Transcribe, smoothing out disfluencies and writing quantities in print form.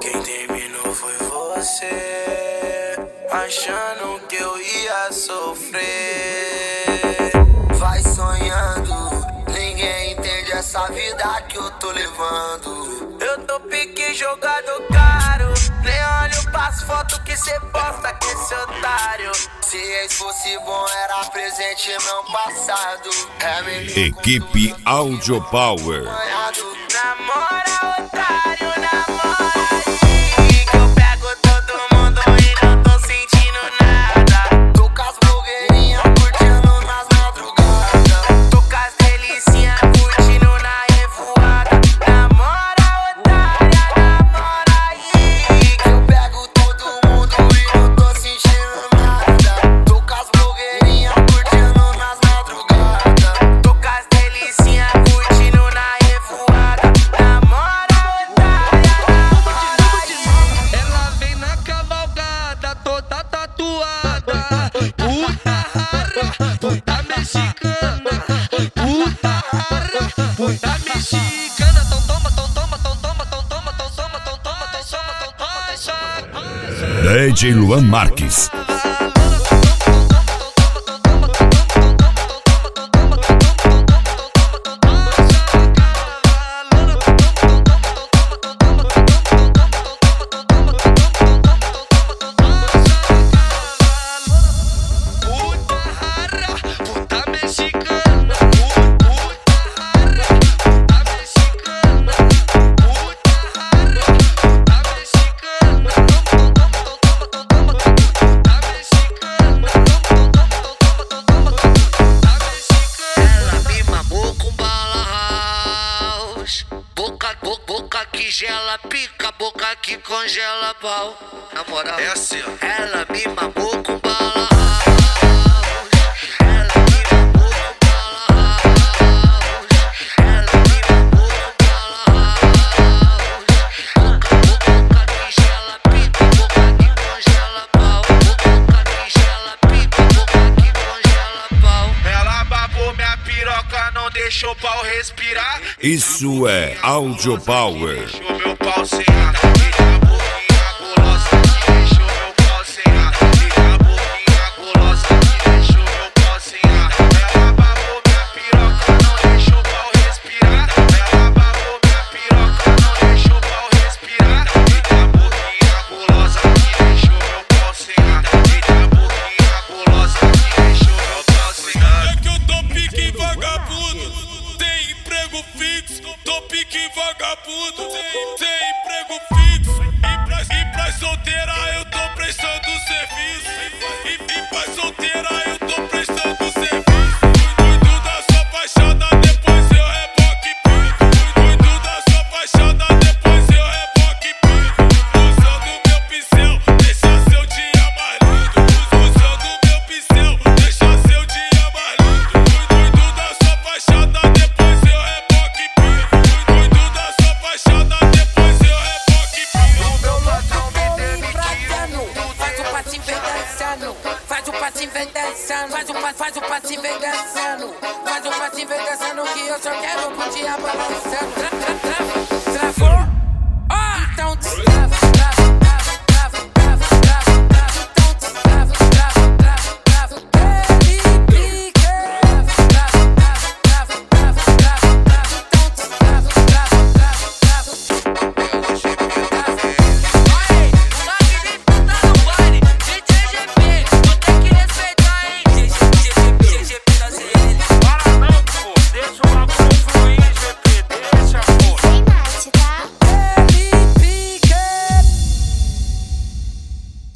Quem terminou foi você, achando que eu ia sofrer. Vai sonhando, ninguém entende essa vida que eu tô levando. Eu tô pique jogado caro, nem olho pras fotos que cê posta com esse otário. Se ex fosse bom era presente meu passado. Equipe Audio Power. Namora, otário, namora aí, que eu pego todo mundo e não tô sentindo nada. Tô com as blogueirinhas curtindo nas madrugadas. Tô com as delicinhas curtindo na revoada. Namora, otária, namora aí, que eu pego todo mundo e não tô sentindo nada. Tô com as blogueirinhas curtindo nas madrugadas. Tô com as delicinhas curtindo na revoada. Namora, otária, namora aí. Ela vem na cavalgada toda tatuada. Puta rara, puta mexicana. Puta rara, puta mexicana. Tão toma, tão toma, tão toma, tão toma, tão toma, tão toma, tão toma, tão toma. DJ Luan Marques. Boca que gela, pica, boca que congela pau. Na moral, É assim, ó. ela me mamou com bala house. Ela me mamou com bala house. Ela me mamou com bala house. Boca que gela, pica, boca que congela pau. Boca que gela, pica, boca que congela pau. Ela babou minha piroca, não deixou o pau respirar. Isso é Audio Power. Deixou meu pau sem ar. Deixa a boquinha gulosa que deixou meu pau sem ar. Deixa a boquinha gulosa que deixou meu pau sem ar. Ela babou minha piroca, não deixou o pau respirar. Ela babou minha piroca, não deixou o pau respirar. Deixa a boquinha gulosa que deixou meu pau sem ar. Deixa a boquinha gulosa que deixou meu pau sem ar. É que eu tô pique vagabundo, tem emprego fixo. Tô pique vagabundo, tem emprego fixo. E pra solteira eu tô prestando serviço. E pra solteira eu tô prestando serviço. Cuido da sua fachada, depois eu reboque pinto. Cuido da sua fachada, depois eu reboque pinto. Usando meu pincel, deixa seu dia mais lindo. Usando meu pincel, deixa seu dia mais lindo. Cuido da sua fachada, depois eu reboque pinto. Cuido da sua fachada, depois eu reboque pinto. O meu patrão me demitiu. Faz o passinho vem dançando. Faz o passinho vem dançando. Faz o passinho vem dançando. Faz o passinho vem dançando que eu só quero curtir a balançando.